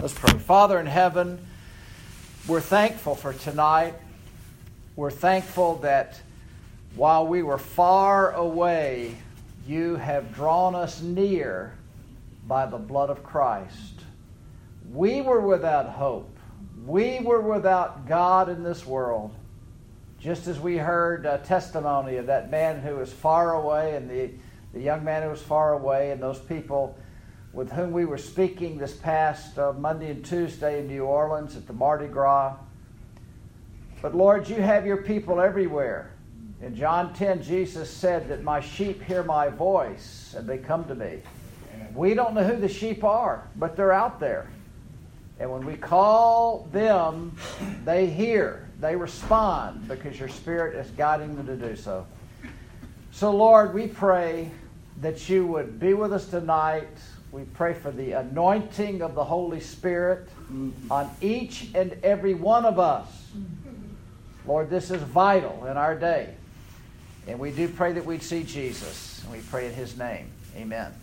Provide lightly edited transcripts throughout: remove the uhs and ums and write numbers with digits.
Let's pray. Father in heaven, we're thankful for tonight. We're thankful that while we were far away, you have drawn us near by the blood of Christ. We were without hope. We were without God in this world. Just as we heard a testimony of that man who was far away and the young man who was far away and those people with whom we were speaking this past Monday and Tuesday in New Orleans at the Mardi Gras. But Lord, you have your people everywhere. In John 10, Jesus said that my sheep hear my voice and they come to me. We don't know who the sheep are, but they're out there. And when we call them, they hear, they respond because your Spirit is guiding them to do so. So Lord, we pray that you would be with us tonight. We pray for the anointing of the Holy Spirit on each and every one of us. Lord, this is vital in our day. And we do pray that we'd see Jesus. And we pray in His name. Amen.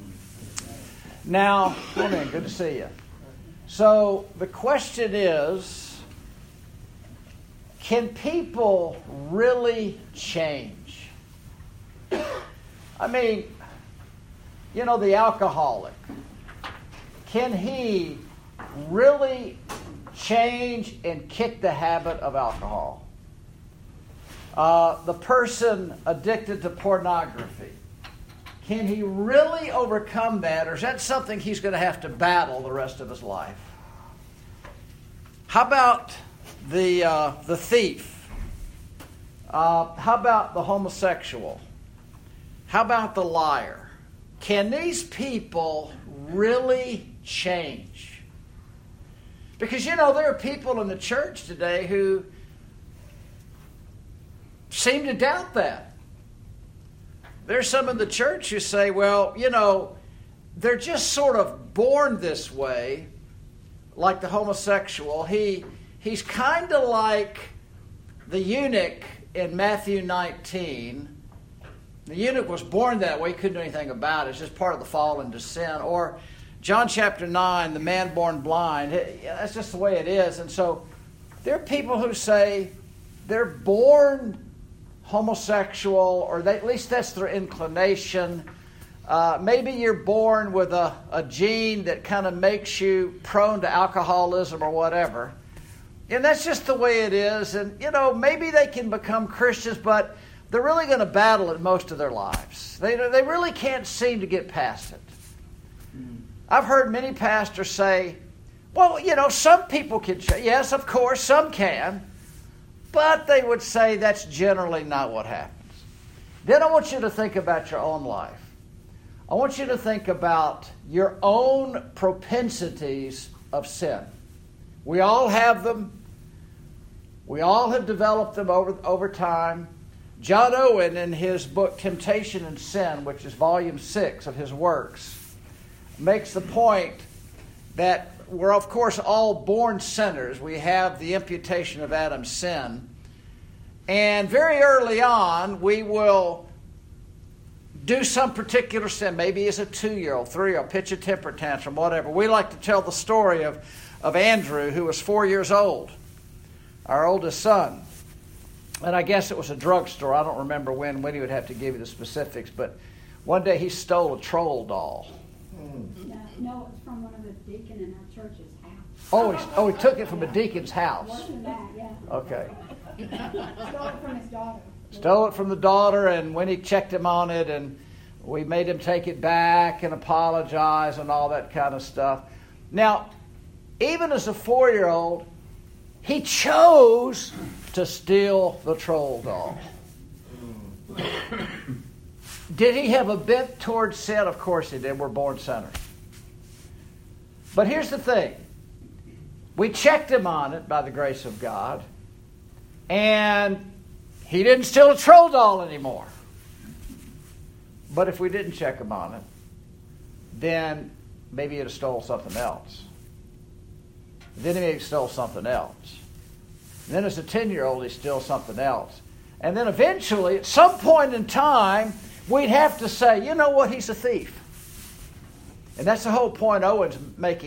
Now, come in. Good to see you. So the question is, can people really change? I mean, you know, the alcoholic, can he really change and kick the habit of alcohol? The person addicted to pornography, can he really overcome that, or is that something he's going to have to battle the rest of his life? How about the thief? How about the homosexual? How about the liar? Can these people really change? Because, you know, there are people in the church today who seem to doubt that. There's some in the church who say, well, you know, they're just sort of born this way, like the homosexual. He's kind of like the eunuch in Matthew 19. The eunuch was born that way. He couldn't do anything about it. It's just part of the fall into sin. Or John chapter 9, the man born blind. That's just the way it is. And so there are people who say they're born homosexual, or at least that's their inclination. Maybe you're born with a gene that kind of makes you prone to alcoholism or whatever. And that's just the way it is. And, you know, maybe they can become Christians, but they're really going to battle it most of their lives. They really can't seem to get past it. I've heard many pastors say, well, you know, some people can change. Yes, of course, some can. But they would say that's generally not what happens. Then I want you to think about your own life. I want you to think about your own propensities of sin. We all have them. We all have developed them over time. John Owen, in his book Temptation and Sin, which is volume 6 of his works, makes the point that we're, of course, all born sinners. We have the imputation of Adam's sin. And very early on, we will do some particular sin. Maybe as a 2-year-old, 3-year-old, pitch a temper tantrum, whatever. We like to tell the story of Andrew, who was 4 years old, our oldest son. And I guess it was a drugstore. I don't remember when he would have to give you the specifics. But one day he stole a troll doll. No, it was from one of the deacon in our church's house. Oh, he took it from a deacon's house. Worse than that, yeah. Okay. Stole it from his daughter. Stole it from the daughter, and when he checked him on it, and we made him take it back and apologize and all that kind of stuff. Now, even as a 4-year-old, he chose to steal the troll doll. Did he have a bent towards sin? Of course he did. We're born sinners. But here's the thing. We checked him on it by the grace of God, and he didn't steal a troll doll anymore. But if we didn't check him on it, then maybe he'd have stole something else. Then he maybe stole something else. And then as a 10-year-old, he steals something else. And then eventually, at some point in time, we'd have to say, you know what, he's a thief. And that's the whole point Owen's making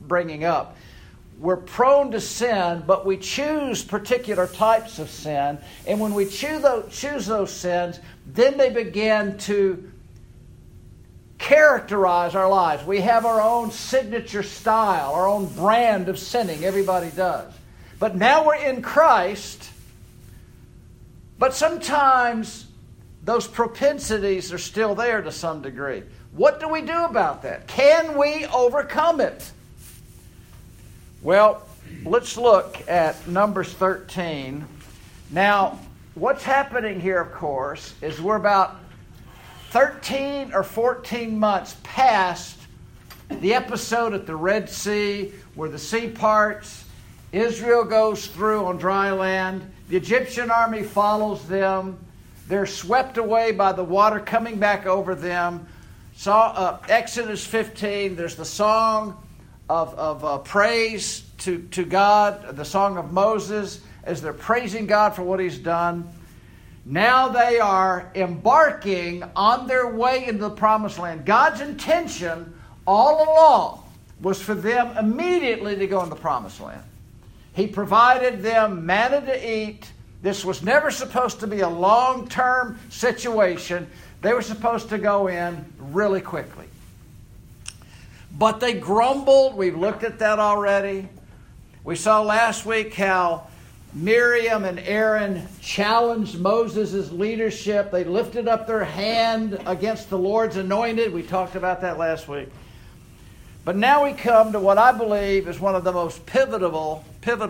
bringing up. We're prone to sin, but we choose particular types of sin. And when we choose those sins, then they begin to characterize our lives. We have our own signature style, our own brand of sinning. Everybody does. But now we're in Christ, but sometimes those propensities are still there to some degree. What do we do about that? Can we overcome it? Well, let's look at Numbers 13. Now, what's happening here, of course, is we're about 13 or 14 months past the episode at the Red Sea where the sea parts, Israel goes through on dry land, the Egyptian army follows them, they're swept away by the water coming back over them. Exodus 15, there's the song of praise to God, the song of Moses as they're praising God for what he's done. Now they are embarking on their way into the promised land. God's intention all along was for them immediately to go into the promised land. He provided them manna to eat. This was never supposed to be a long-term situation. They were supposed to go in really quickly. But they grumbled. We've looked at that already. We saw last week how Miriam and Aaron challenged Moses' leadership. They lifted up their hand against the Lord's anointed. We talked about that last week. But now we come to what I believe is one of the most pivotal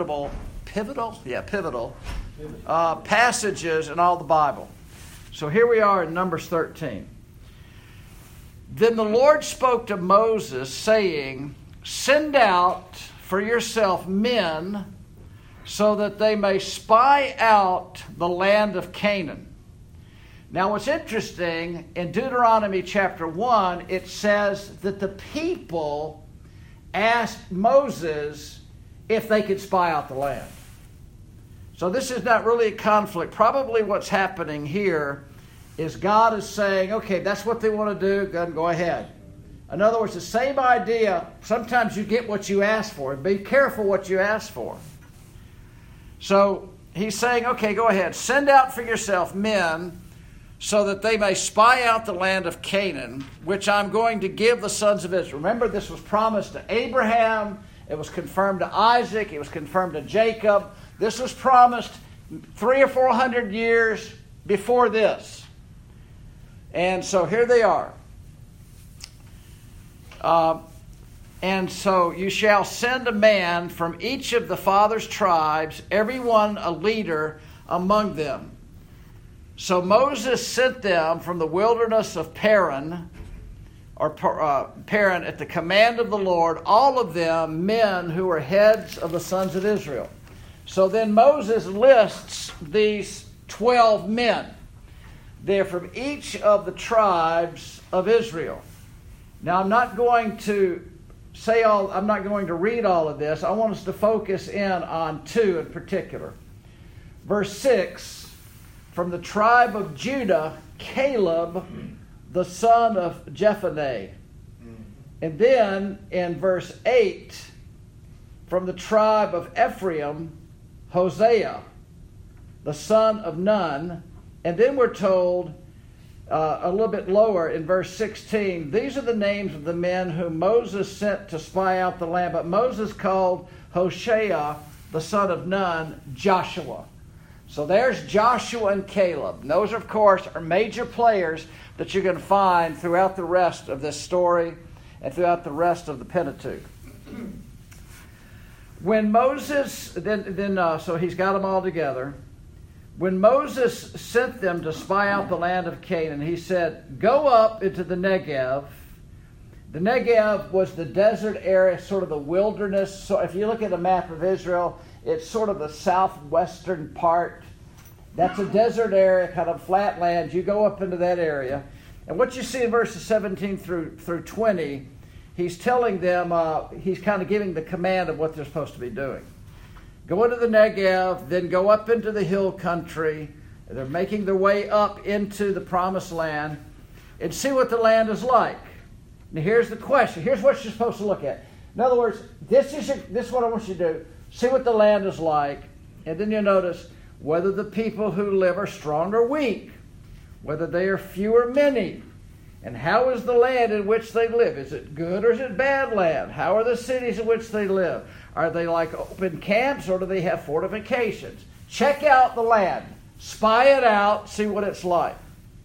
passages in all the Bible. So here we are in Numbers 13. Then the Lord spoke to Moses, saying, "Send out for yourself men, so that they may spy out the land of Canaan." Now what's interesting, in Deuteronomy chapter 1, it says that the people asked Moses if they could spy out the land. So this is not really a conflict. Probably what's happening here is God is saying, okay, that's what they want to do, go ahead. In other words, the same idea, sometimes you get what you ask for. Be careful what you ask for. So he's saying, okay, go ahead. Send out for yourself men so that they may spy out the land of Canaan, which I'm going to give the sons of Israel. Remember, this was promised to Abraham. It was confirmed to Isaac. It was confirmed to Jacob. This was promised 300 or 400 years before this. And so here they are. And so you shall send a man from each of the fathers' tribes, every one a leader among them. So Moses sent them from the wilderness of Paran, Paran at the command of the Lord, all of them men who were heads of the sons of Israel. So then Moses lists these 12 men. They're from each of the tribes of Israel. Now I'm not going to read all of this. I want us to focus in on two in particular. Verse 6, from the tribe of Judah, Caleb, the son of Jephunneh. And then in verse 8, from the tribe of Ephraim, Hosea, the son of Nun. And then we're told a little bit lower in verse 16, these are the names of the men whom Moses sent to spy out the land. But Moses called Hoshea, the son of Nun, Joshua. So there's Joshua and Caleb. And those, of course, are major players that you're going to find throughout the rest of this story and throughout the rest of the Pentateuch. When Moses, so he's got them all together. When Moses sent them to spy out the land of Canaan, he said, go up into the Negev. The Negev was the desert area, sort of the wilderness. So if you look at a map of Israel, it's sort of the southwestern part. That's a desert area, kind of flat land. You go up into that area. And what you see in verses 17 through 20, he's telling them, he's kind of giving the command of what they're supposed to be doing. Go into the Negev, then go up into the hill country. They're making their way up into the promised land and see what the land is like. Now here's the question. Here's what you're supposed to look at. In other words, this is what I want you to do. See what the land is like, and then you'll notice whether the people who live are strong or weak, whether they are few or many, and how is the land in which they live? Is it good or is it bad land? How are the cities in which they live? Are they like open camps or do they have fortifications? Check out the land. Spy it out. See what it's like.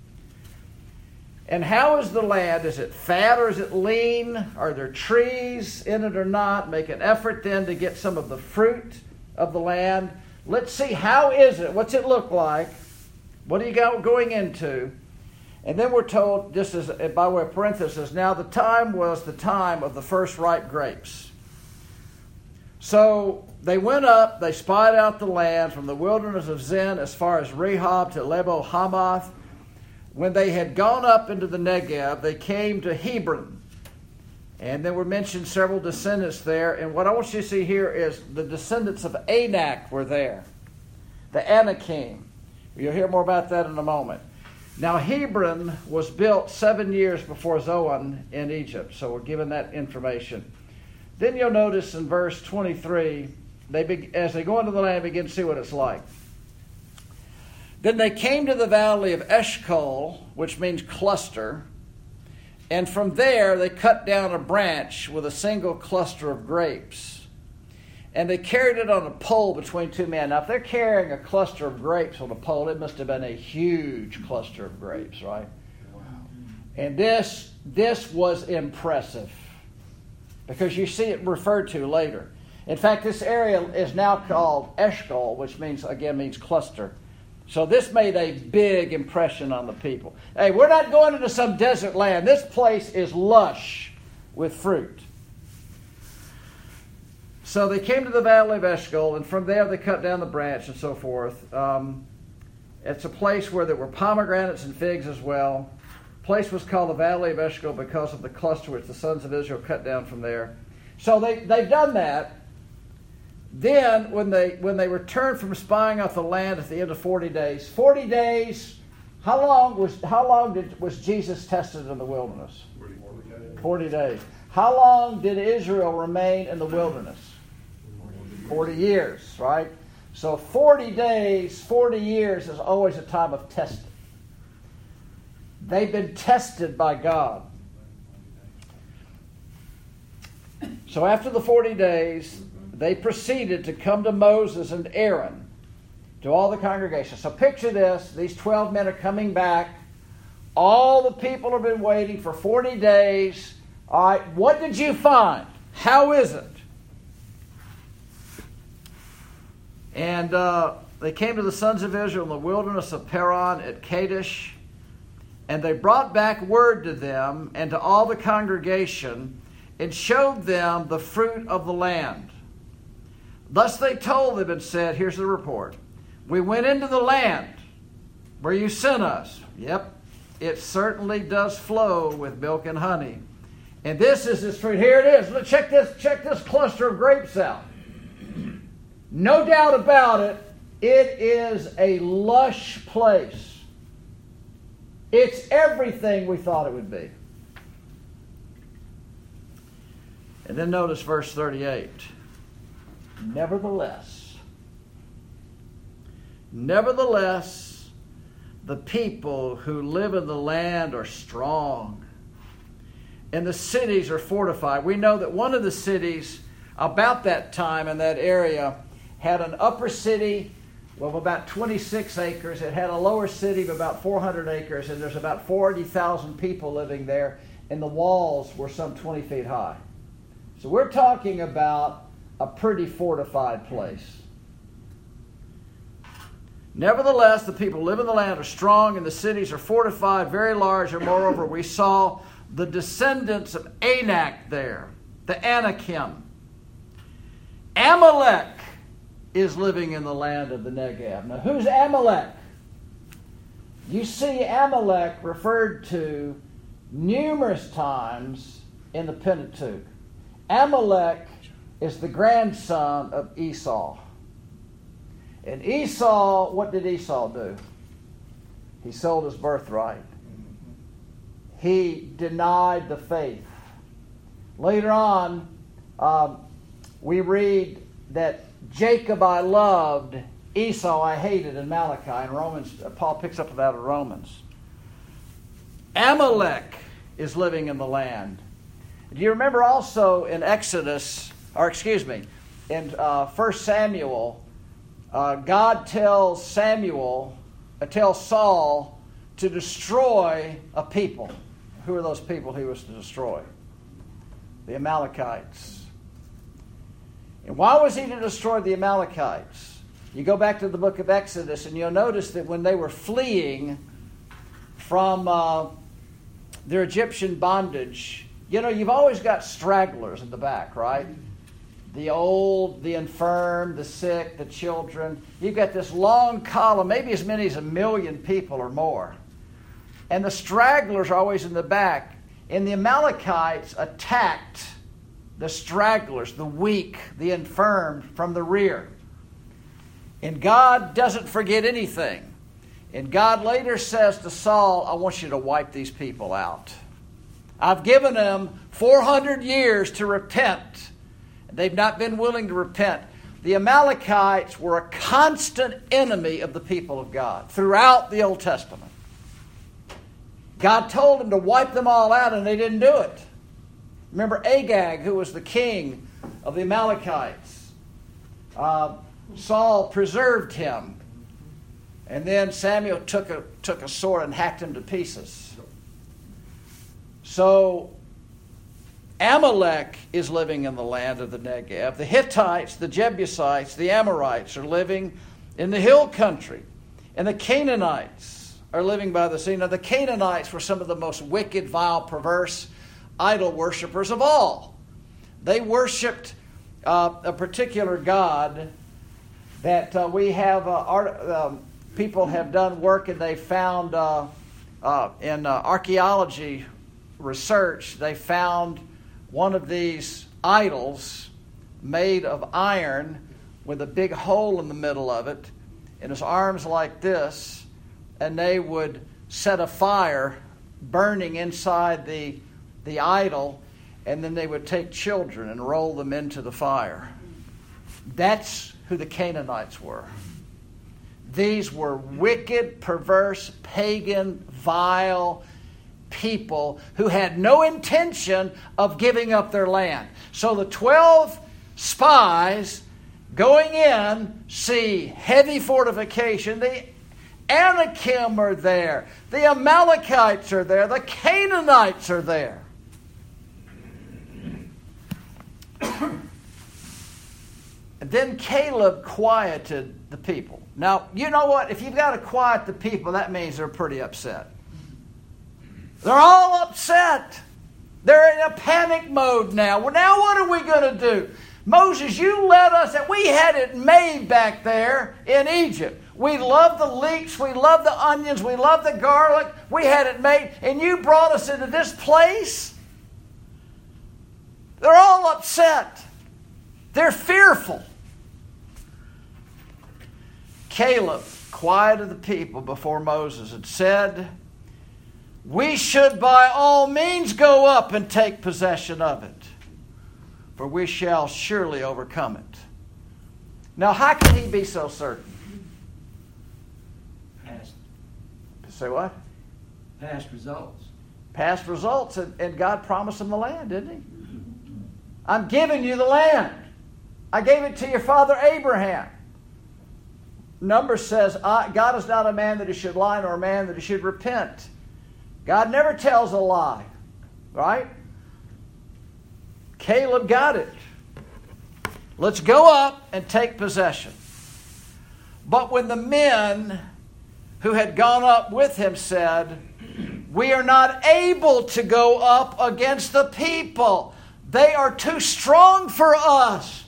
And how is the land? Is it fat or is it lean? Are there trees in it or not? Make an effort then to get some of the fruit of the land. Let's see, how is it? What's it look like? What are you going into? And then we're told, just as by way of parenthesis, now the time was the time of the first ripe grapes. So they went up, they spied out the land from the wilderness of Zin as far as Rehob to Lebo Hamath. When they had gone up into the Negev, they came to Hebron. And there were mentioned several descendants there. And what I want you to see here is the descendants of Anak were there. The Anakim. You'll hear more about that in a moment. Now Hebron was built 7 years before Zoan in Egypt. So we're given that information. Then you'll notice in verse 23, as they go into the land, begin to see what it's like. Then they came to the valley of Eshcol, which means cluster, and from there they cut down a branch with a single cluster of grapes. And they carried it on a pole between two men. Now, if they're carrying a cluster of grapes on a pole, it must have been a huge cluster of grapes, right? Wow. And this was impressive, because you see it referred to later. In fact, this area is now called Eshcol, which means cluster. So this made a big impression on the people. Hey, we're not going into some desert land. This place is lush with fruit. So they came to the valley of Eshcol, and from there they cut down the branch and so forth. It's a place where there were pomegranates and figs as well. The place was called the valley of Eshcol because of the cluster which the sons of Israel cut down from there. So they've done that. Then, when they returned from spying out the land at the end of 40 days, how long was Jesus tested in the wilderness? 40 days. How long did Israel remain in the wilderness? 40 years, right? So 40 days, 40 years is always a time of testing. They've been tested by God. So after the 40 days, they proceeded to come to Moses and Aaron, to all the congregation. So picture this. These 12 men are coming back. All the people have been waiting for 40 days. All right, what did you find? How is it? And they came to the sons of Israel in the wilderness of Paran at Kadesh. And they brought back word to them and to all the congregation and showed them the fruit of the land. Thus they told them and said, here's the report. We went into the land where you sent us. Yep, it certainly does flow with milk and honey. And this is its fruit. Here it is. Look, check this cluster of grapes out. No doubt about it, it is a lush place. It's everything we thought it would be. And then notice verse 38. Nevertheless, the people who live in the land are strong, and the cities are fortified. We know that one of the cities about that time in that area had an upper city of about 26 acres. It had a lower city of about 400 acres, and there's about 40,000 people living there, and the walls were some 20 feet high. So we're talking about a pretty fortified place. Nevertheless, the people who live in the land are strong, and the cities are fortified, very large, and moreover, we saw the descendants of Anak there, the Anakim. Amalek is living in the land of the Negev. Now, who's Amalek? You see Amalek referred to numerous times in the Pentateuch. Amalek is the grandson of Esau. And Esau, what did Esau do? He sold his birthright. He denied the faith. Later on, We read that Jacob I loved, Esau I hated in Malachi. And Romans, Paul picks up that in Romans. Amalek is living in the land. Do you remember also in in 1 Samuel, God tells Saul to destroy a people. Who are those people he was to destroy? The Amalekites. And why was he to destroy the Amalekites? You go back to the book of Exodus and you'll notice that when they were fleeing from their Egyptian bondage, you've always got stragglers in the back, right? The old, the infirm, the sick, the children. You've got this long column, maybe as many as 1 million people or more. And the stragglers are always in the back. And the Amalekites attacked the stragglers, the weak, the infirm from the rear. And God doesn't forget anything. And God later says to Saul, I want you to wipe these people out. I've given them 400 years to repent. They've not been willing to repent. The Amalekites were a constant enemy of the people of God throughout the Old Testament. God told them to wipe them all out, and they didn't do it. Remember Agag, who was the king of the Amalekites. Saul preserved him. And then Samuel took a sword and hacked him to pieces. So Amalek is living in the land of the Negev. The Hittites, the Jebusites, the Amorites are living in the hill country. And the Canaanites are living by the sea. Now, the Canaanites were some of the most wicked, vile, perverse idol worshippers of all. They worshipped a particular god that we have, people have done work and they found in archaeology research, they found one of these idols made of iron with a big hole in the middle of it, and his arms like this, and they would set a fire burning inside the idol, and then they would take children and roll them into the fire. That's who the Canaanites were. These were wicked, perverse, pagan, vile people who had no intention of giving up their land. So the 12 spies going in see heavy fortification. The Anakim are there. The Amalekites are there. The Canaanites are there. And then Caleb quieted the people. Now, you know what? If you've got to quiet the people, that means they're pretty upset. They're all upset. They're in a panic mode now. Well, now what are we going to do? Moses, you led us, and we had it made back there in Egypt. We loved the leeks, we loved the onions, we loved the garlic. We had it made, and you brought us into this place? They're all upset. They're fearful. Caleb quieted the people before Moses and said, we should by all means go up and take possession of it, for we shall surely overcome it. Now, how can he be so certain? Past. Say what? Past results. Past results, and God promised him the land, didn't he? I'm giving you the land. I gave it to your father Abraham. Numbers says, God is not a man that he should lie, nor a man that he should repent. God never tells a lie, right? Caleb got it. Let's go up and take possession. But when the men who had gone up with him said, we are not able to go up against the people. They are too strong for us.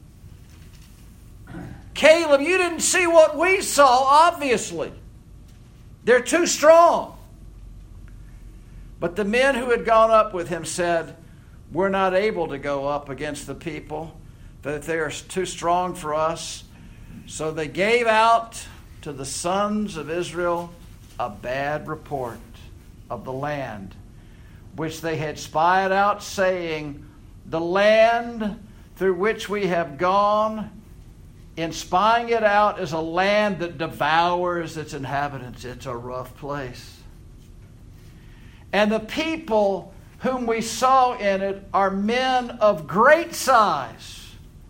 Caleb, you didn't see what we saw, obviously. They're too strong. But the men who had gone up with him said, we're not able to go up against the people, that they are too strong for us. So they gave out to the sons of Israel a bad report of the land, which they had spied out, saying, the land through which we have gone, in spying it out, is a land that devours its inhabitants. It's a rough place. And the people whom we saw in it are men of great size,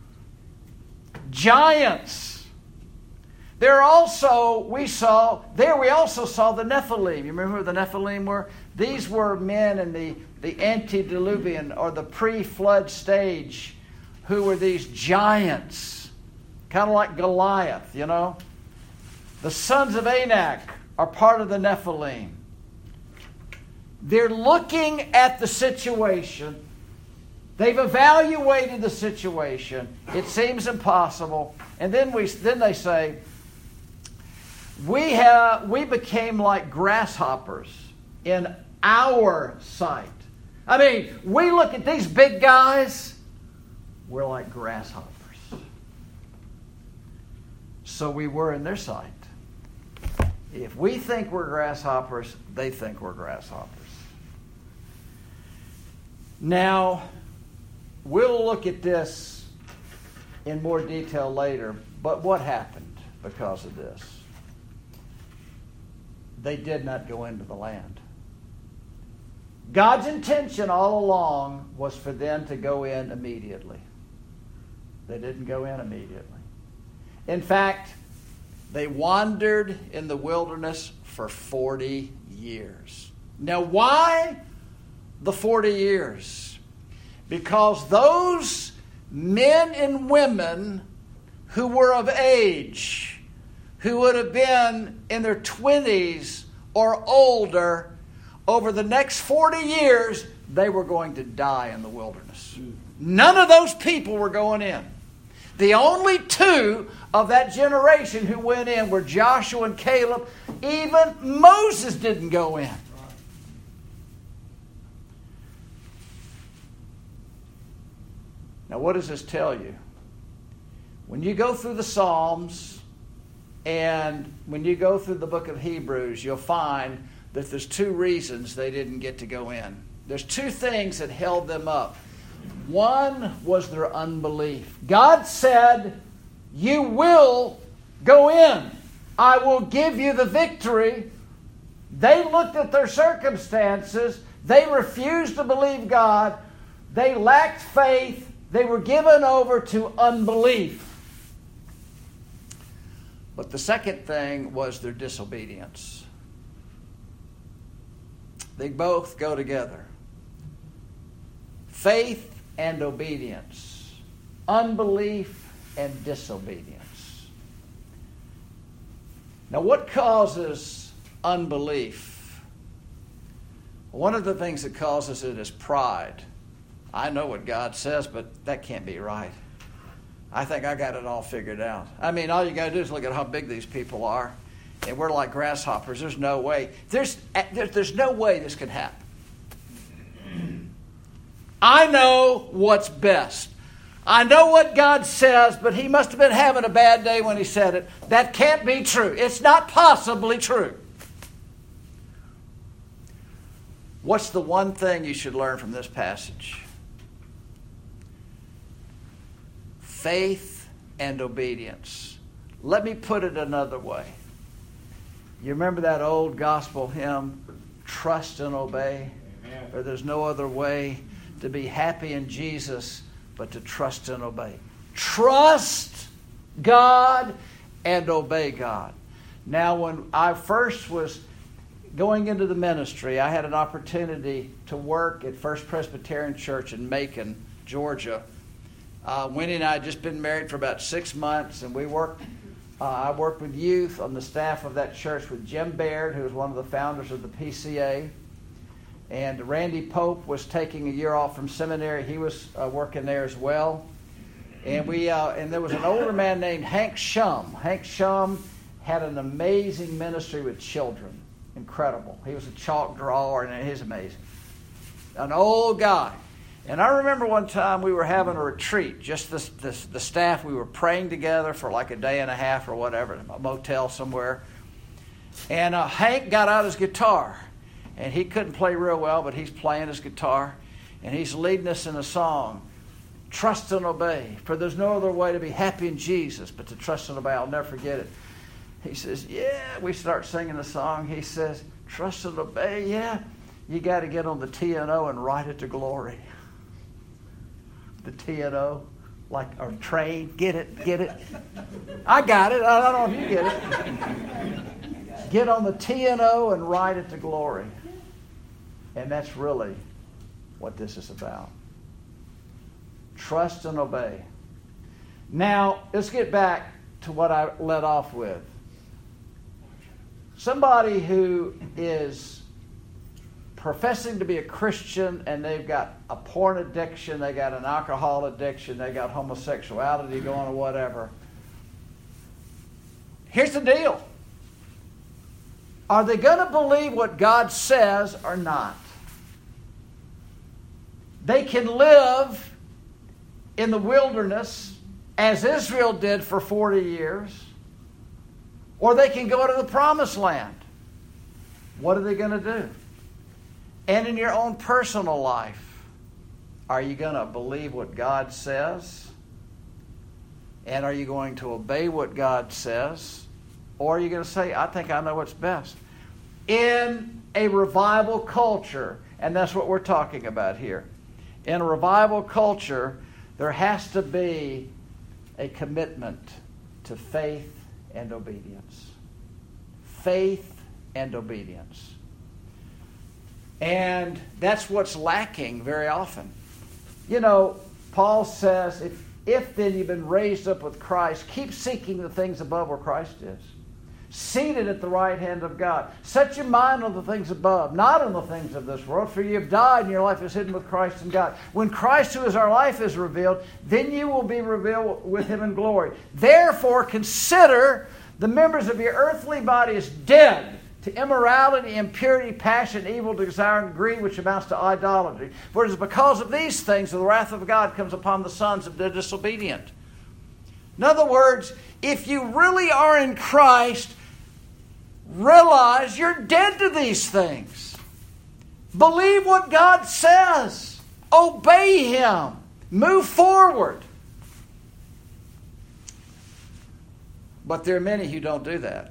giants. We also saw the Nephilim. You remember who the Nephilim were? These were men in the antediluvian or the pre-flood stage who were these giants, kind of like Goliath, you know. The sons of Anak are part of the Nephilim. They're looking at the situation. They've evaluated the situation. It seems impossible. And then they say, we became like grasshoppers in our sight. I mean, we look at these big guys, we're like grasshoppers. So we were in their sight. If we think we're grasshoppers, they think we're grasshoppers. Now, we'll look at this in more detail later, but what happened because of this? They did not go into the land. God's intention all along was for them to go in immediately. They didn't go in immediately. In fact, they wandered in the wilderness for 40 years. Now, why the 40 years? Because those men and women who were of age, who would have been in their 20s or older, over the next 40 years, they were going to die in the wilderness. None of those people were going in. The only two of that generation who went in were Joshua and Caleb. Even Moses didn't go in. Now, what does this tell you? When you go through the Psalms and when you go through the book of Hebrews, you'll find that there's two reasons they didn't get to go in. There's two things that held them up. One was their unbelief. God said, you will go in. I will give you the victory. They looked at their circumstances. They refused to believe God. They lacked faith. They were given over to unbelief. But the second thing was their disobedience. They both go together. Faith and obedience. Unbelief and disobedience. Now, what causes unbelief? One of the things that causes it is pride. I know what God says, but that can't be right. I think I got it all figured out. I mean, all you got to do is look at how big these people are, and we're like grasshoppers. There's no way. There's no way this could happen. I know what's best. I know what God says, but he must have been having a bad day when he said it. That can't be true. It's not possibly true. What's the one thing you should learn from this passage? Faith and obedience. Let me put it another way. You remember that old gospel hymn, Trust and Obey? Amen. Or there's no other way to be happy in Jesus but to trust and obey. Trust God and obey God. Now, when I first was going into the ministry, I had an opportunity to work at First Presbyterian Church in Macon, Georgia. Winnie and I had just been married for about 6 months, and I worked with youth on the staff of that church with Jim Baird, who was one of the founders of the PCA. And Randy Pope was taking a year off from seminary. He was working there as well. And there was an older man named Hank Shum. Hank Shum had an amazing ministry with children. Incredible. He was a chalk drawer, and he's amazing. An old guy. And I remember one time we were having a retreat, just the staff. We were praying together for like a day and a half or whatever, in a motel somewhere. And Hank got out his guitar. And he couldn't play real well, but he's playing his guitar. And he's leading us in a song. Trust and obey. For there's no other way to be happy in Jesus but to trust and obey. I'll never forget it. He says, yeah. We start singing the song. He says, trust and obey, yeah. You got to get on the T&O and ride it to glory. The T&O, like a train. Get it? I got it. I don't know if you get it. Get on the T&O and ride it to glory. And that's really what this is about. Trust and obey. Now, let's get back to what I led off with. Somebody who is professing to be a Christian and they've got a porn addiction, they got an alcohol addiction, they got homosexuality going or whatever. Here's the deal. Are they going to believe what God says or not? They can live in the wilderness as Israel did for 40 years, or they can go to the promised land. What are they going to do? And in your own personal life, are you going to believe what God says? And are you going to obey what God says? Or are you going to say, I think I know what's best? In a revival culture, and that's what we're talking about here. In a revival culture, there has to be a commitment to faith and obedience. Faith and obedience. And that's what's lacking very often. You know, Paul says, if then you've been raised up with Christ, keep seeking the things above where Christ is. Seated at the right hand of God. Set your mind on the things above, not on the things of this world, for you have died and your life is hidden with Christ in God. When Christ, who is our life, is revealed, then you will be revealed with him in glory. Therefore, consider the members of your earthly body as dead to immorality, impurity, passion, evil desire, and greed, which amounts to idolatry. For it is because of these things that the wrath of God comes upon the sons of the disobedient. In other words, if you really are in Christ, realize you're dead to these things. Believe what God says. Obey him. Move forward. But there are many who don't do that.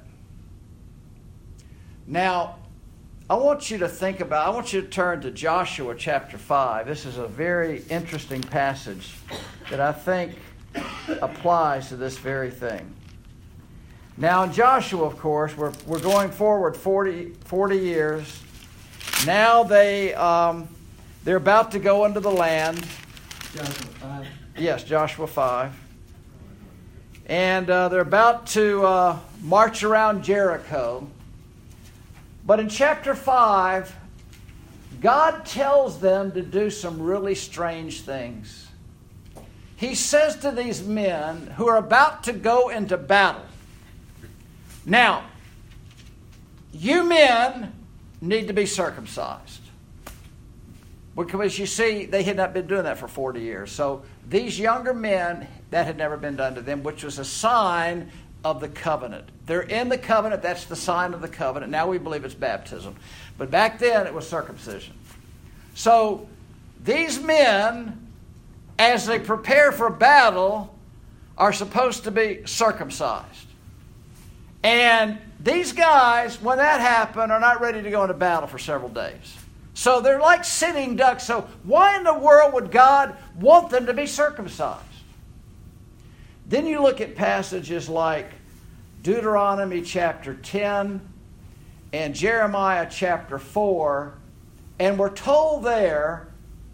Now, I want you to turn to Joshua chapter 5. This is a very interesting passage that I think applies to this very thing. Now in Joshua, of course, we're going forward 40 years. Now they're about to go into the land. Joshua 5. Yes, Joshua 5. And they're about to march around Jericho. But in chapter 5, God tells them to do some really strange things. He says to these men who are about to go into battle, now, you men need to be circumcised. Because you see, they had not been doing that for 40 years. So these younger men, that had never been done to them, which was a sign of the covenant. They're in the covenant. That's the sign of the covenant. Now we believe it's baptism. But back then it was circumcision. So these men, as they prepare for battle, are supposed to be circumcised. And these guys, when that happened, are not ready to go into battle for several days. So they're like sitting ducks. So why in the world would God want them to be circumcised? Then you look at passages like Deuteronomy chapter 10 and Jeremiah chapter 4, and we're told there,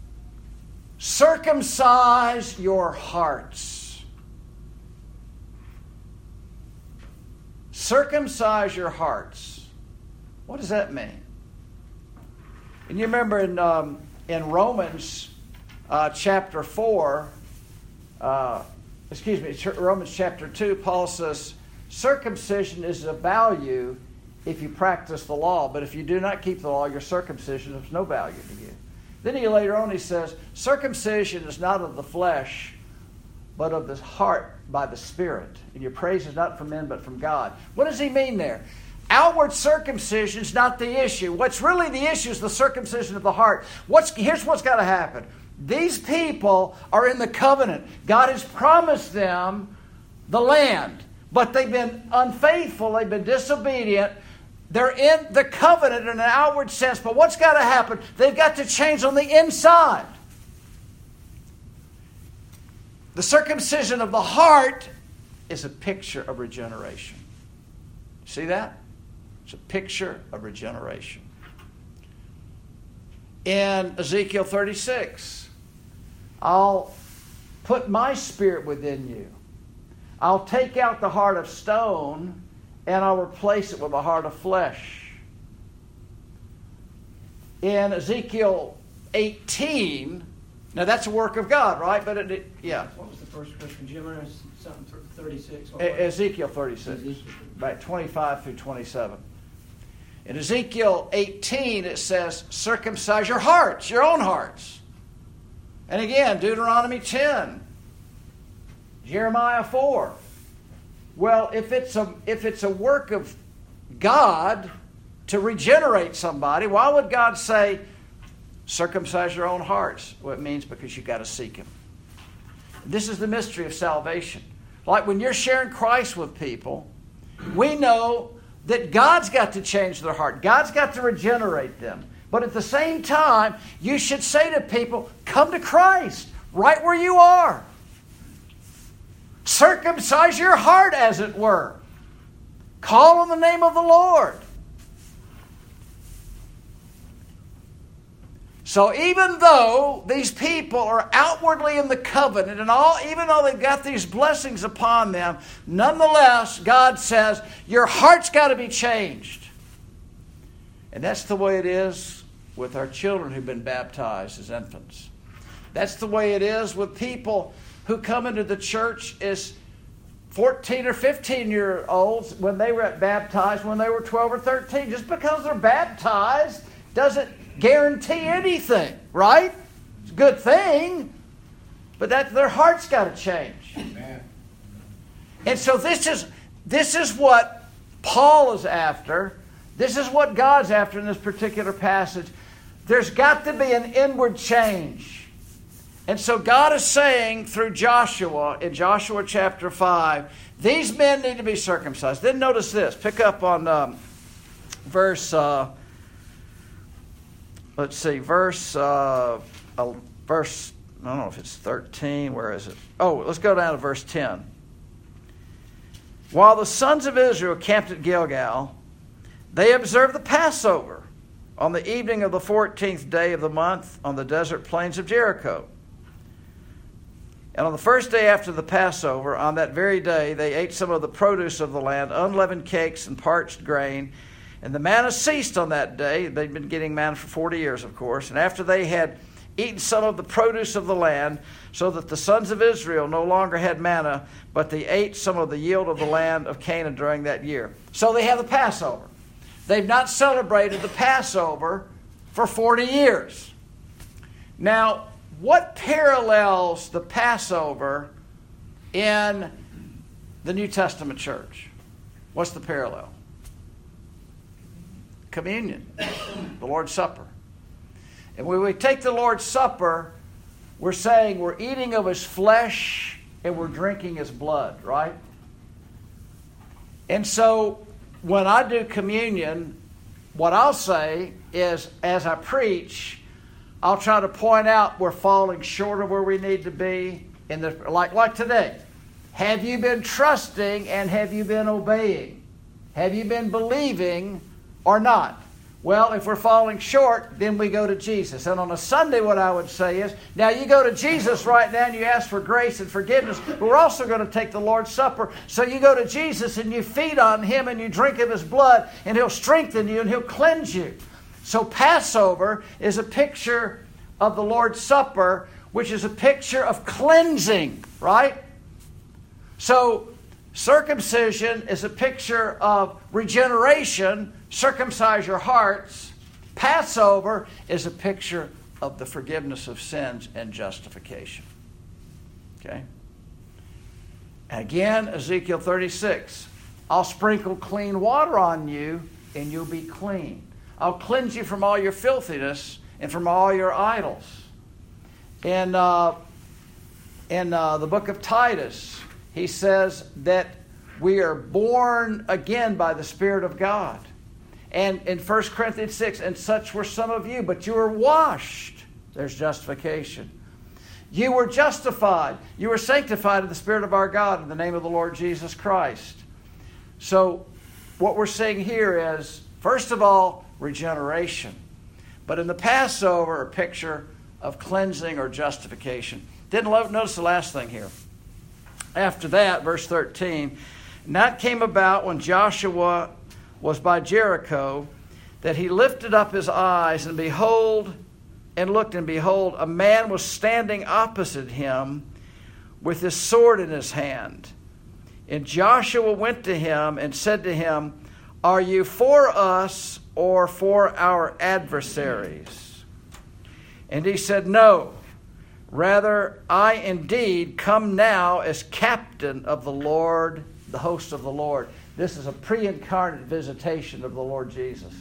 circumcise your hearts. Circumcise your hearts. What does that mean? And you remember in Romans chapter 4, Romans chapter 2, Paul says, circumcision is of value if you practice the law, but if you do not keep the law, your circumcision is no value to you. Then later on he says, circumcision is not of the flesh, but of the heart by the Spirit. And your praise is not from men, but from God. What does he mean there? Outward circumcision is not the issue. What's really the issue is the circumcision of the heart. Here's what's got to happen. These people are in the covenant. God has promised them the land, but they've been unfaithful, they've been disobedient. They're in the covenant in an outward sense, but what's got to happen? They've got to change on the inside. The circumcision of the heart is a picture of regeneration. See that? It's a picture of regeneration. In Ezekiel 36, I'll put my spirit within you. I'll take out the heart of stone and I'll replace it with a heart of flesh. In Ezekiel 18, now that's a work of God, right? But yeah. What was the first question, Jim? I know something 36. Ezekiel 36, right, 25 through 27. In Ezekiel 18, it says, circumcise your hearts, your own hearts. And again, Deuteronomy 10, Jeremiah 4. Well, if it's a work of God to regenerate somebody, why would God say, circumcise your own hearts? Well, it means because you've got to seek Him. This is the mystery of salvation. Like when you're sharing Christ with people, we know that God's got to change their heart. God's got to regenerate them. But at the same time, you should say to people, come to Christ right where you are. Circumcise your heart, as it were. Call on the name of the Lord. So even though these people are outwardly in the covenant and even though they've got these blessings upon them, nonetheless, God says, your heart's got to be changed. And that's the way it is with our children who've been baptized as infants. That's the way it is with people who come into the church as 14 or 15-year-olds when they were baptized when they were 12 or 13. Just because they're baptized doesn't guarantee anything, right? It's a good thing, but their heart's got to change. Amen. And so this is what Paul is after. This is what God's after in this particular passage. There's got to be an inward change. And so God is saying through Joshua, in Joshua chapter 5, these men need to be circumcised. Then notice this. Pick up on verse... let's see, verse, I don't know if it's 13, where is it? Oh, let's go down to verse 10. While the sons of Israel camped at Gilgal, they observed the Passover on the evening of the 14th day of the month on the desert plains of Jericho. And on the first day after the Passover, on that very day, they ate some of the produce of the land, unleavened cakes and parched grain. And the manna ceased on that day. They'd been getting manna for 40 years, of course. And after they had eaten some of the produce of the land, so that the sons of Israel no longer had manna, but they ate some of the yield of the land of Canaan during that year. So they have the Passover. They've not celebrated the Passover for 40 years. Now, what parallels the Passover in the New Testament church? What's the parallel? Communion, the Lord's Supper. And when we take the Lord's Supper, we're saying we're eating of His flesh and we're drinking His blood, right? And so when I do communion, what I'll say is, as I preach, I'll try to point out we're falling short of where we need to be. Like today. Have you been trusting and have you been obeying? Have you been believing or not? Well, if we're falling short, then we go to Jesus. And on a Sunday, what I would say is, now you go to Jesus right now and you ask for grace and forgiveness, but we're also going to take the Lord's Supper. So you go to Jesus and you feed on Him and you drink of His blood, and He'll strengthen you and He'll cleanse you. So Passover is a picture of the Lord's Supper, which is a picture of cleansing, right? So circumcision is a picture of regeneration. Circumcise your hearts. Passover is a picture of the forgiveness of sins and justification. Okay? Again, Ezekiel 36. I'll sprinkle clean water on you and you'll be clean. I'll cleanse you from all your filthiness and from all your idols. in the book of Titus, he says that we are born again by the Spirit of God. And in 1 Corinthians 6, and such were some of you, but you were washed. There's justification. You were justified. You were sanctified in the Spirit of our God in the name of the Lord Jesus Christ. So what we're seeing here is, first of all, regeneration. But in the Passover, a picture of cleansing or justification. Notice the last thing here. After that, verse 13, and that came about when Joshua was by Jericho, that he lifted up his eyes and looked, and behold, a man was standing opposite him with his sword in his hand. And Joshua went to him and said to him, are you for us or for our adversaries? And he said, no, rather I indeed come now as captain of the Lord, the host of the Lord. This is a pre-incarnate visitation of the Lord Jesus.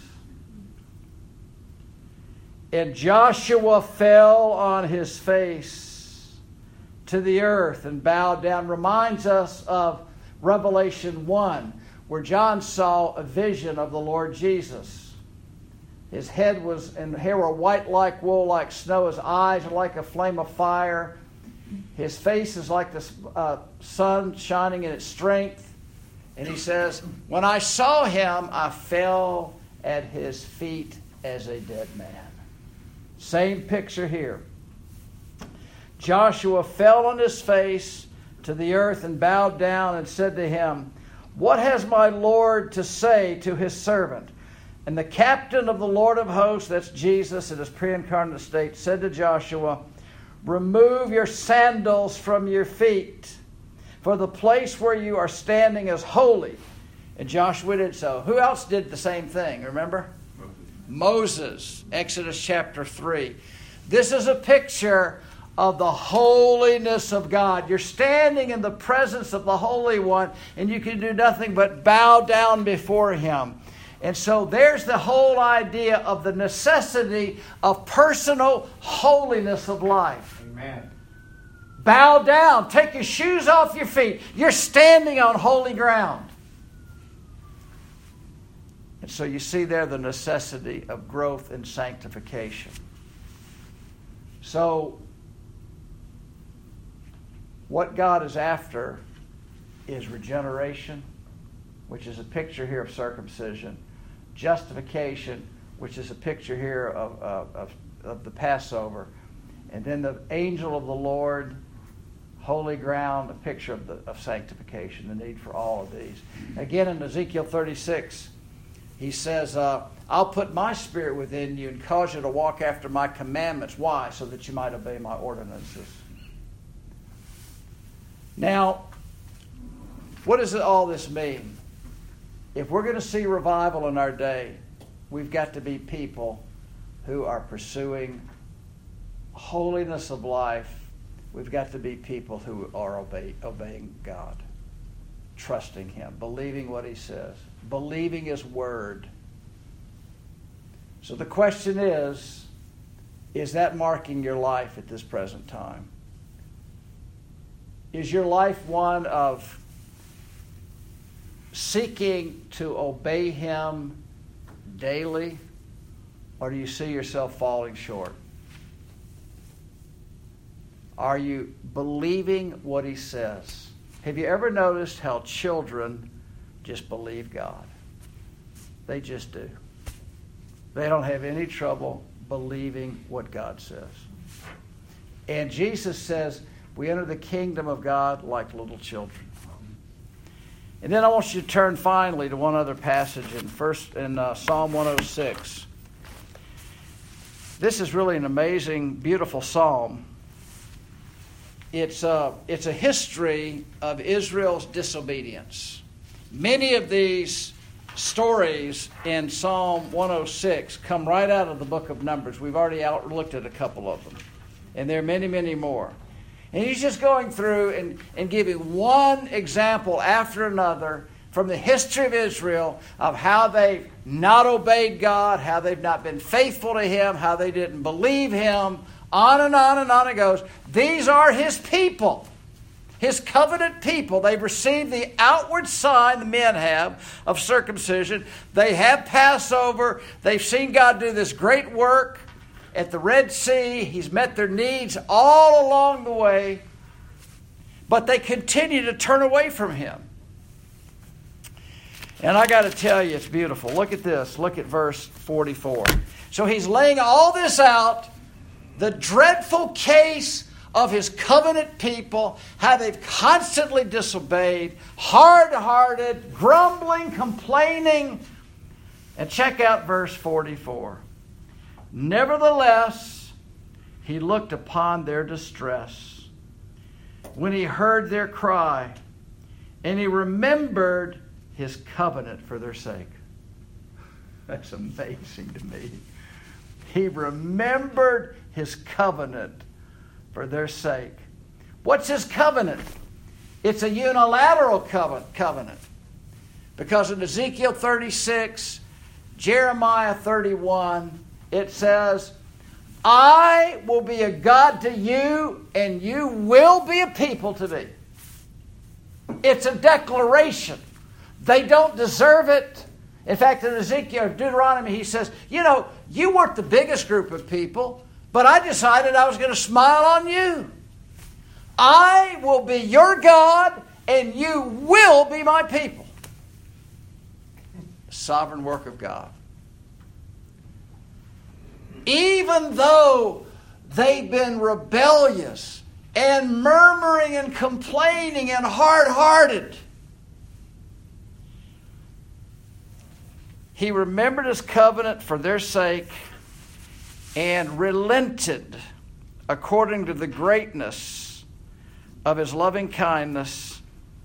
And Joshua fell on his face to the earth and bowed down. Reminds us of Revelation 1, where John saw a vision of the Lord Jesus. His head and hair were white like wool, like snow. His eyes are like a flame of fire. His face is like the sun shining in its strength. And he says, when I saw him, I fell at his feet as a dead man. Same picture here. Joshua fell on his face to the earth and bowed down and said to him, what has my Lord to say to his servant? And the captain of the Lord of hosts, that's Jesus in his pre-incarnate state, said to Joshua, remove your sandals from your feet, for the place where you are standing is holy. And Joshua did so. Who else did the same thing? Remember? Moses, Exodus chapter 3. This is a picture of the holiness of God. You're standing in the presence of the Holy One, and you can do nothing but bow down before Him. And so there's the whole idea of the necessity of personal holiness of life. Amen. Bow down. Take your shoes off your feet. You're standing on holy ground. And so you see there the necessity of growth and sanctification. So what God is after is regeneration, which is a picture here of circumcision, justification, which is a picture here of the Passover, and then the angel of the Lord, holy ground, a picture of sanctification, the need for all of these. Again, in Ezekiel 36, he says, I'll put my spirit within you and cause you to walk after my commandments. Why? So that you might obey my ordinances. Now, what does all this mean? If we're going to see revival in our day, we've got to be people who are pursuing holiness of life. We've got to be people who are obeying God, trusting Him, believing what He says, believing His Word. So the question is that marking your life at this present time? Is your life one of seeking to obey Him daily, or do you see yourself falling short? Are you believing what He says? Have you ever noticed how children just believe God? They just do. They don't have any trouble believing what God says. And Jesus says, we enter the kingdom of God like little children. And then I want you to turn finally to one other passage in Psalm 106. This is really an amazing, beautiful psalm. It's a history of Israel's disobedience. Many of these stories in Psalm 106 come right out of the book of Numbers. We've already looked at a couple of them. And there are many, many more. And he's just going through and giving one example after another from the history of Israel of how they've not obeyed God, how they've not been faithful to Him, how they didn't believe Him, On and on and on it goes. These are His people. His covenant people. They've received the outward sign the men have of circumcision. They have Passover. They've seen God do this great work at the Red Sea. He's met their needs all along the way. But they continue to turn away from Him. And I got to tell you, it's beautiful. Look at this. Look at verse 44. So He's laying all this out. The dreadful case of His covenant people, how they've constantly disobeyed, hard-hearted, grumbling, complaining. And check out verse 44. Nevertheless, He looked upon their distress when He heard their cry, and He remembered His covenant for their sake. That's amazing to me. He remembered His covenant for their sake. What's His covenant? It's a unilateral covenant. Because in Ezekiel 36, Jeremiah 31, it says, I will be a God to you, and you will be a people to me. It's a declaration. They don't deserve it. In fact, in Ezekiel, Deuteronomy, he says, you weren't the biggest group of people, but I decided I was going to smile on you. I will be your God, and you will be my people. Sovereign work of God. Even though they've been rebellious and murmuring and complaining and hard-hearted, He remembered His covenant for their sake and relented according to the greatness of His loving kindness.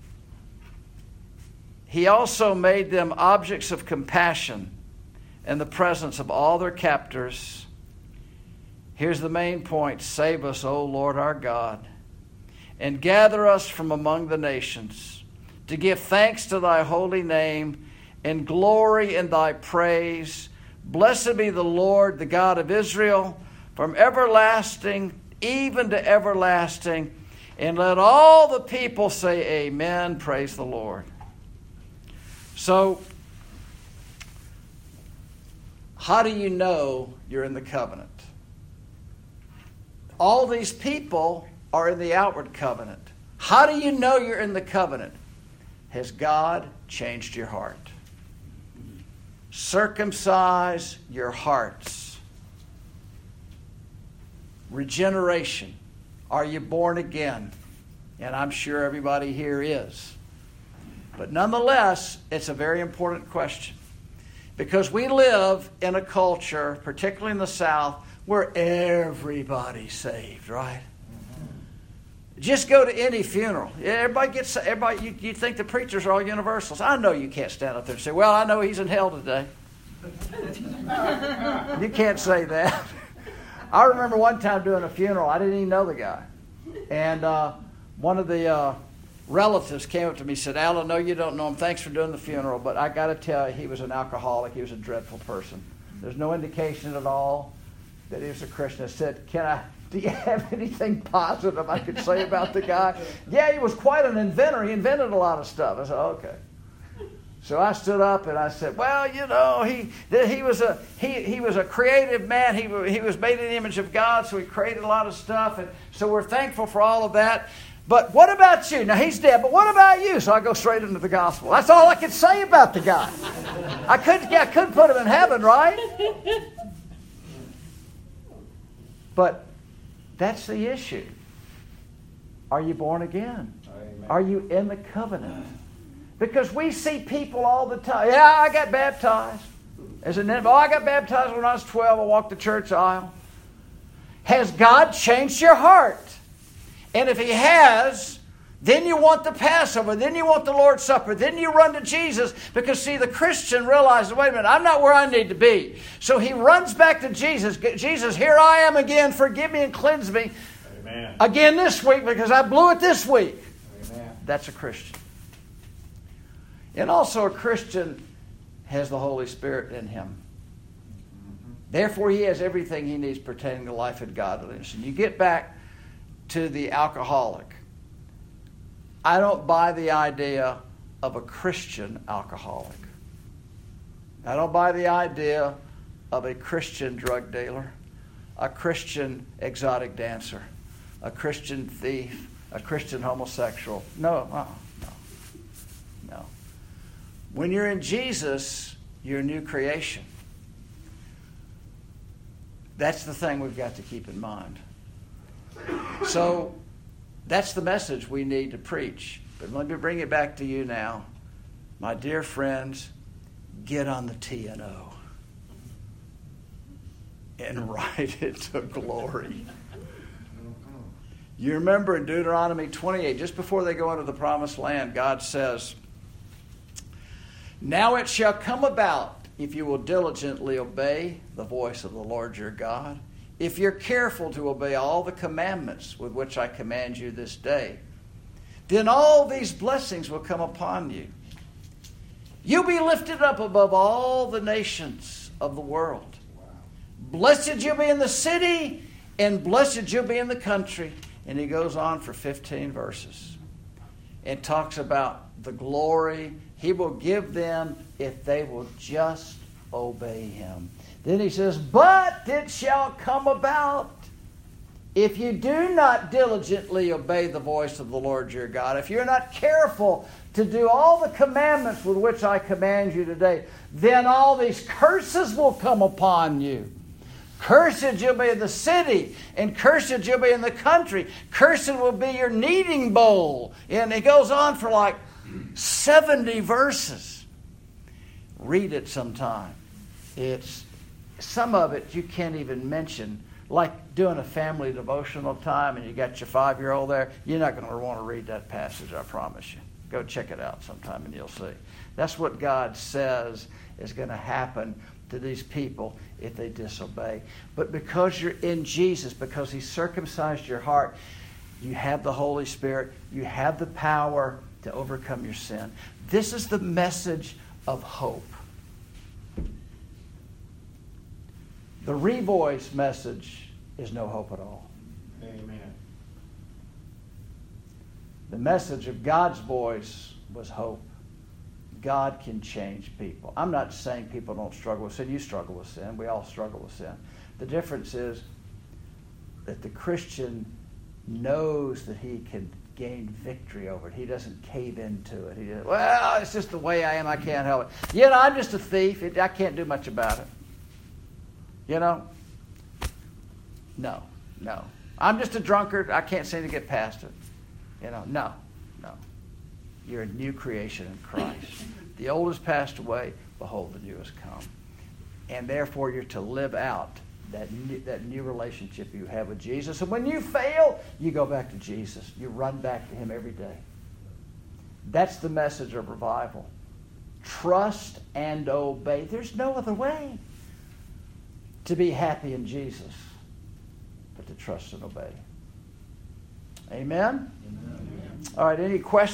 He also made them objects of compassion in the presence of all their captors. Here's the main point. Save us, O Lord our God, and gather us from among the nations to give thanks to Thy holy name and glory in Thy praise. Blessed be the Lord, the God of Israel, from everlasting even to everlasting. And let all the people say amen. Praise the Lord. So, how do you know you're in the covenant? All these people are in the outward covenant. How do you know you're in the covenant? Has God changed your heart? Circumcise your hearts. Regeneration. Are you born again? And I'm sure everybody here is. But nonetheless, it's a very important question. Because we live in a culture, particularly in the South, where everybody's saved, right? Just go to any funeral. Everybody. You think the preachers are all universals. I know you can't stand up there and say, well, I know he's in hell today. You can't say that. I remember one time doing a funeral. I didn't even know the guy. And one of the relatives came up to me and said, Alan, no, you don't know him. Thanks for doing the funeral. But I got to tell you, he was an alcoholic. He was a dreadful person. There's no indication at all that he was a Christian. I said, do you have anything positive I could say about the guy? Yeah, he was quite an inventor. He invented a lot of stuff. I said, okay. So I stood up and I said, well, he was a creative man. He was made in the image of God, so he created a lot of stuff. And so we're thankful for all of that. But what about you? Now, he's dead, but what about you? So I go straight into the gospel. That's all I could say about the guy. I couldn't put him in heaven, right? But that's the issue. Are you born again? Amen. Are you in the covenant? Because we see people all the time. Yeah, I got baptized. I got baptized when I was 12. I walked the church aisle. Has God changed your heart? And if He has, then you want the Passover. Then you want the Lord's Supper. Then you run to Jesus. Because, see, the Christian realizes, wait a minute, I'm not where I need to be. So he runs back to Jesus. Jesus, here I am again. Forgive me and cleanse me. Amen. Again this week because I blew it this week. Amen. That's a Christian. And also a Christian has the Holy Spirit in him. Therefore, he has everything he needs pertaining to life and godliness. And you get back to the alcoholic. I don't buy the idea of a Christian alcoholic. I don't buy the idea of a Christian drug dealer, a Christian exotic dancer, a Christian thief, a Christian homosexual. No. When you're in Jesus, you're a new creation. That's the thing we've got to keep in mind. So that's the message we need to preach. But let me bring it back to you now. My dear friends, get on the T&O and ride it to glory. You remember in Deuteronomy 28, just before they go into the promised land, God says, "Now it shall come about, if you will diligently obey the voice of the Lord your God, if you're careful to obey all the commandments with which I command you this day, then all these blessings will come upon you. You'll be lifted up above all the nations of the world. Blessed you'll be in the city, and blessed you'll be in the country." And he goes on for 15 verses and talks about the glory he will give them if they will just obey him. Then he says, "But it shall come about, if you do not diligently obey the voice of the Lord your God, if you're not careful to do all the commandments with which I command you today, then all these curses will come upon you. Cursed you'll be in the city, and cursed you'll be in the country. Cursed will be your kneading bowl." And it goes on for like 70 verses. Read it sometime. Some of it you can't even mention. Like doing a family devotional time and you got your 5-year-old there. You're not going to want to read that passage, I promise you. Go check it out sometime and you'll see. That's what God says is going to happen to these people if they disobey. But because you're in Jesus, because he circumcised your heart, you have the Holy Spirit, you have the power to overcome your sin. This is the message of hope. The revoice message is no hope at all. Amen. The message of God's voice was hope. God can change people. I'm not saying people don't struggle with sin. You struggle with sin. We all struggle with sin. The difference is that the Christian knows that he can gain victory over it. He doesn't cave into it. He doesn't, "Well, it's just the way I am. I can't help it. I'm just a thief. I can't do much about it. No. I'm just a drunkard. I can't seem to get past it. No. You're a new creation in Christ. The old has passed away. Behold, the new has come. And therefore, you're to live out that new relationship you have with Jesus. And when you fail, you go back to Jesus. You run back to him every day. That's the message of revival. Trust and obey. There's no other way to be happy in Jesus but to trust and obey. Amen? Amen. All right, any questions?